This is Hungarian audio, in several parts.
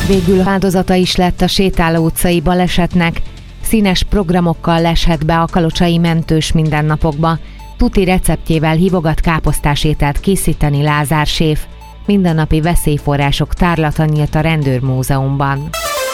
Végül áldozata is lett a Sétáló utcai balesetnek. Színes programokkal leshet be a kalocsai mentős mindennapokba. Tuti receptjével hívogat káposztás ételt készíteni Lázár séf. Mindennapi veszélyforrások tárlata nyílt a Rendőrmúzeumban.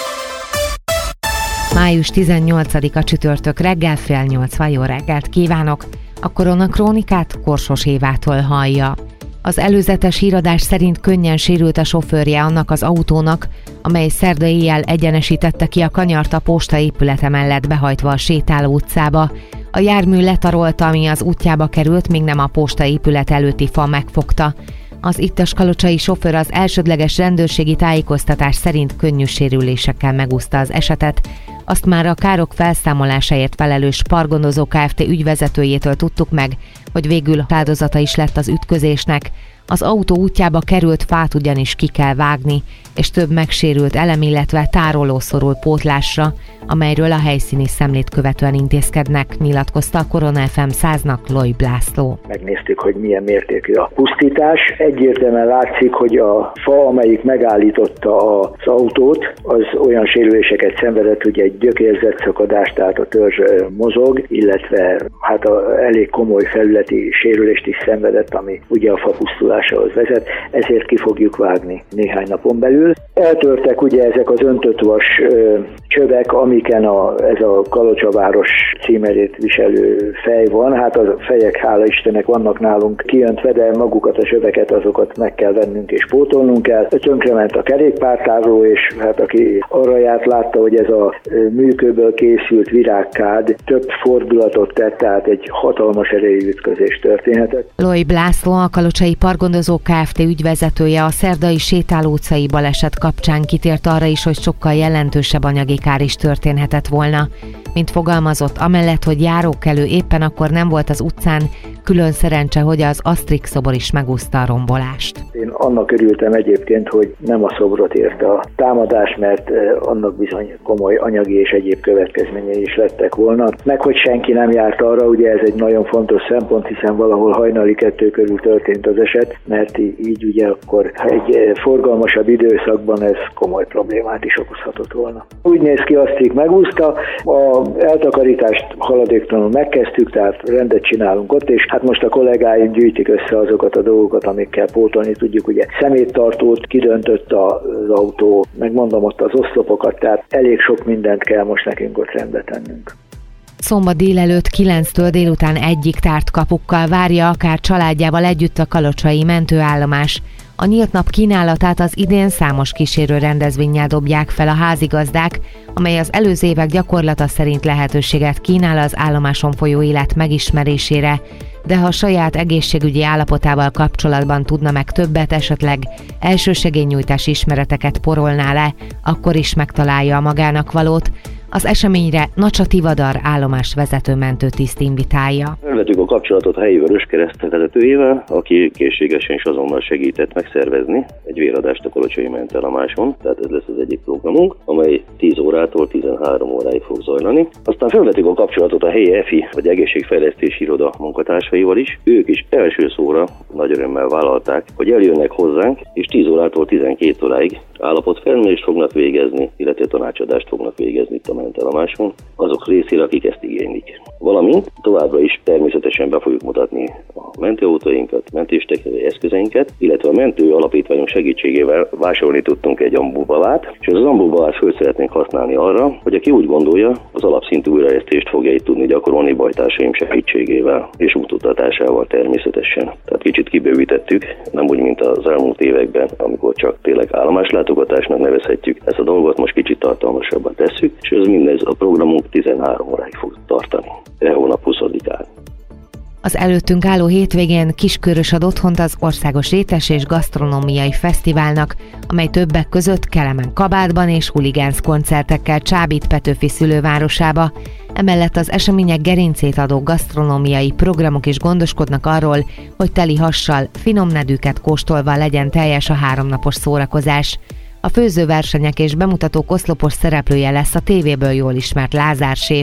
Május 18-a csütörtök reggel 7:30. Jó reggelt kívánok! A koronakrónikát Korsos Évától hallja. Az előzetes híradás szerint könnyen sérült a sofőrje annak az autónak, amely szerda éjjel egyenesítette ki a kanyart a posta épülete mellett behajtva a Sétáló utcába. A jármű letarolta, ami az útjába került, míg nem a posta épület előtti fa megfogta. Az ittas kalocsai sofőr az elsődleges rendőrségi tájékoztatás szerint könnyű sérülésekkel megúszta az esetet. Azt már a károk felszámolásáért felelős Pargondozó Kft. Ügyvezetőjétől tudtuk meg, hogy végül áldozata is lett az ütközésnek. Az autó útjába került fát ugyanis ki kell vágni, és több megsérült elem, illetve tároló szorul pótlásra, amelyről a helyszíni szemlét követően intézkednek, nyilatkozta a Korona FM 100-nak Lojb László. Megnéztük, hogy milyen mértékű a pusztítás. Egyértelműen látszik, hogy a fa, amelyik megállította az autót, az olyan sérüléseket szenvedett, hogy egy gyökérzetszakadás, tehát a törzs mozog, illetve elég komoly felületi sérülést is szenvedett, ami ugye a fa pusztulásához vezet, ezért ki fogjuk vágni néhány napon belül. Eltörtek ugye ezek az öntött vas csövek, amiken ez a Kalocsaváros címerét viselő fej van. Hát a fejek, hála Istennek, vannak nálunk kijöntve, de magukat a csöveket, azokat meg kell vennünk és pótolnunk kell. Tönkrement a kerékpártároló, és hát aki arra járt, látta, hogy ez a műkőből készült virágkád több fordulatot tett, tehát egy hatalmas erejű ütközés történhetett. Lojb László, a Kalocsai Pargondozó Kft. Ügyvezetője a szerdai Sétáló utcai baleset kapcsán kitért arra is, hogy sokkal jelentősebb anyagi kár is történhetett volna. Mint fogalmazott, amellett, hogy járókelő éppen akkor nem volt az utcán, külön szerencse, hogy az Asterix szobor is megúszta a rombolást. Én annak örültem egyébként, hogy nem a szobrot érte a támadás, mert annak bizony komoly anyagi és egyéb következményei is lettek volna. Meg hogy senki nem járt arra, ugye ez egy nagyon fontos szempont, hiszen valahol hajnali 2 körül történt az eset, mert így ugye akkor egy forgalmasabb időszakban ez komoly problémát is okozhatott volna. Úgy néz ki, Asterix megúszta, a eltakarítást haladéktalanul megkezdtük, tehát rendet csinálunk ott, és hát most a kollégáim gyűjtik össze azokat a dolgokat, amikkel pótolni tudjuk. Ugye szeméttartót kidöntött az autó, megmondom ott az oszlopokat, tehát elég sok mindent kell most nekünk ott rendbe tennünk. Szombat délelőtt 9-től délután 1-ig tárt kapukkal várja akár családjával együtt a kalocsai mentőállomás. A nyílt nap kínálatát az idén számos kísérő rendezvénnyel dobják fel a házigazdák, amely az előző évek gyakorlata szerint lehetőséget kínál az állomáson folyó élet megismerésére, de ha saját egészségügyi állapotával kapcsolatban tudna meg többet, esetleg elsősegélynyújtás ismereteket porolná le, akkor is megtalálja a magának valót. Az eseményre Nacsa Tivadar állomás vezető mentőtiszt invitálja. Felvettük a kapcsolatot a helyi Vöröskereszt vezetőjével, aki készségesen és azonnal segített megszervezni egy véradást a kalocsai mentőállomáson, tehát ez lesz az egyik programunk, amely 10 órától 13 óráig fog zajlani. Aztán felvettük a kapcsolatot a helyi EFI, vagy Egészségfejlesztési Iroda munkatársaival is. Ők is első szóra nagy örömmel vállalták, hogy eljönnek hozzánk, és 10 órától 12 óráig állapotfelmérést fognak végezni, illetve tanácsadást fognak végezni itt a mentőállomáson azok részére, akik ezt igénylik. Valamint továbbra is természetesen be fogjuk mutatni a mentőautóinkat, mentéstechnikai eszközeinket, illetve a mentő alapítványunk segítségével vásárolni tudtunk egy ambubavát, és az ambubavát föl szeretnénk használni arra, hogy aki úgy gondolja, az alapszintű újraesztést fogja itt tudni gyakorolni bajtársaim segítségével és útmutatásával természetesen. Tehát kicsit kibővítettük, nem úgy, mint az elmúlt években, amikor csak tényleg állomáslátogatásnak nevezhetjük. Ezt a dolgot most kicsit tartalmasabban tesszük, és ez mindez a programunk 13 óráig fog tartani. Hónap 20-án. Az előttünk álló hétvégén Kiskörös ad otthont az Országos Étes és Gasztronómiai Fesztiválnak, amely többek között Kelemen-Kabátban és huligánz koncertekkel csábít Petőfi szülővárosába. Emellett az események gerincét adó gasztronómiai programok is gondoskodnak arról, hogy teli hassal, finom nedűket kóstolva legyen teljes a 3 napos szórakozás. A főzőversenyek és bemutatók oszlopos szereplője lesz a tévéből jól ismert Lázár séf.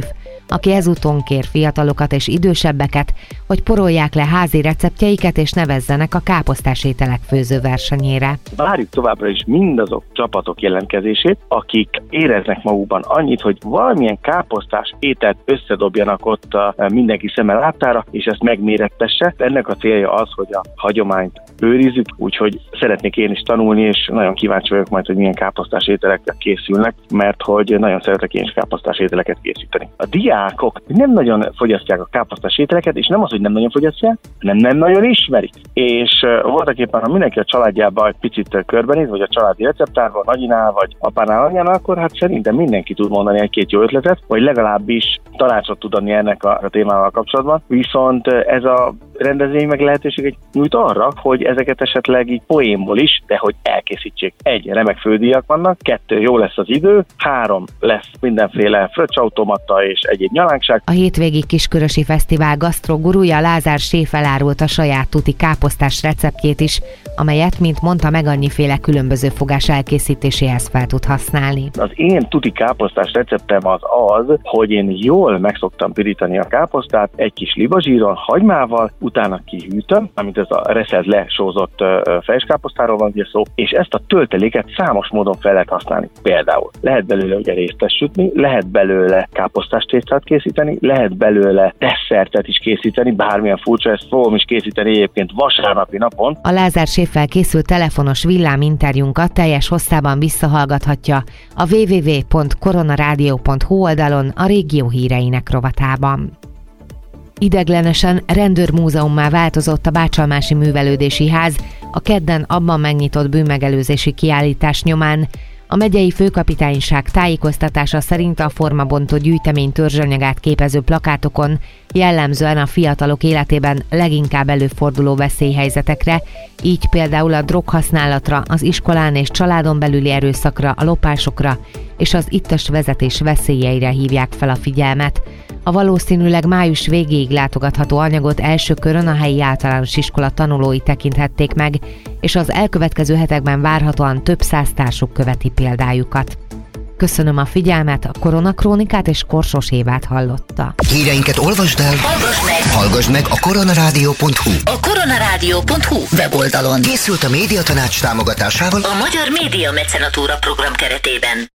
aki ezúton kér fiatalokat és idősebbeket, hogy porolják le házi receptjeiket és nevezzenek a káposztás ételek főzőversenyére. Várjuk továbbra is mindazok csapatok jelentkezését, akik éreznek magukban annyit, hogy valamilyen káposztás ételt összedobjanak ott mindenki szeme láttára, és ezt megmérettesse. Ennek a célja az, hogy a hagyományt őrizzük, úgyhogy szeretnék én is tanulni, és nagyon kíváncsi vagyok majd, hogy milyen káposztás ételek készülnek, mert hogy nagyon szeretek én is káposztás ételeket készíteni. A diákok nem nagyon fogyasztják a káposztás ételeket, és nem az, hogy nem nagyon fogyasztják, hanem nem nagyon ismerik. És voltak éppen, ha mindenki a családjában egy picit körbenéz, vagy a családi receptárban, nagyinál, vagy apánál, anyánál, akkor hát szerintem mindenki tud mondani egy-két jó ötletet, vagy legalábbis tanácsot tud adni ennek a témával kapcsolatban. Viszont ez a rendezvény meg lehetőséget nyújt arra, hogy ezeket esetleg így poénból is, de hogy elkészítsék. 1. Remek fődíjak vannak, 2. Jó lesz az idő, 3. lesz mindenféle fröccsautomata és egyéb nyalánkság. A hétvégi Kiskörösi Fesztivál gasztrogurúja Lázár séf elárulta saját tuti káposztás receptjét is, amelyet, mint mondta, meg annyiféle különböző fogás elkészítéséhez fel tud használni. Az én tuti káposztás receptem az, hogy én jól megszoktam pirítani a káposztát egy kis libazsíron, hagymával, utána kihűtöm, amit ez a reszelt lesózott fejskáposztáról van ugye szó, és ezt a tölteléket számos módon fel lehet használni. Például lehet belőle ugye résztes sütni, lehet belőle káposztástésztát készíteni, lehet belőle desszertet is készíteni, bármilyen furcsa, ezt fogom is készíteni egyébként vasárnapi napon. A Lázár séffel készült telefonos villáminterjúnkat teljes hosszában visszahallgathatja a www.koronaradio.hu oldalon a régió híreinek rovatában. Ideglenesen rendőrmúzeummá változott a Bácsalmási Művelődési Ház a kedden abban megnyitott bűnmegelőzési kiállítás nyomán. A megyei főkapitányság tájékoztatása szerint a formabontó gyűjtemény törzsanyagát képező plakátokon jellemzően a fiatalok életében leginkább előforduló veszélyhelyzetekre, így például a droghasználatra, az iskolán és családon belüli erőszakra, a lopásokra és az ittas vezetés veszélyeire hívják fel a figyelmet. A valószínűleg május végéig látogatható anyagot első körön a helyi általános iskola tanulói tekinthették meg, és az elkövetkező hetekben várhatóan több száz társuk követi példájukat. Köszönöm a figyelmet, a Koronakrónikát és Korsos Évát hallotta. Híreinket olvasd el, hallgassd meg a koronaradio.hu. A koronaradio.hu weboldalon. Készült a Médiatanács támogatásával a Magyar Média Mecenatúra program keretében.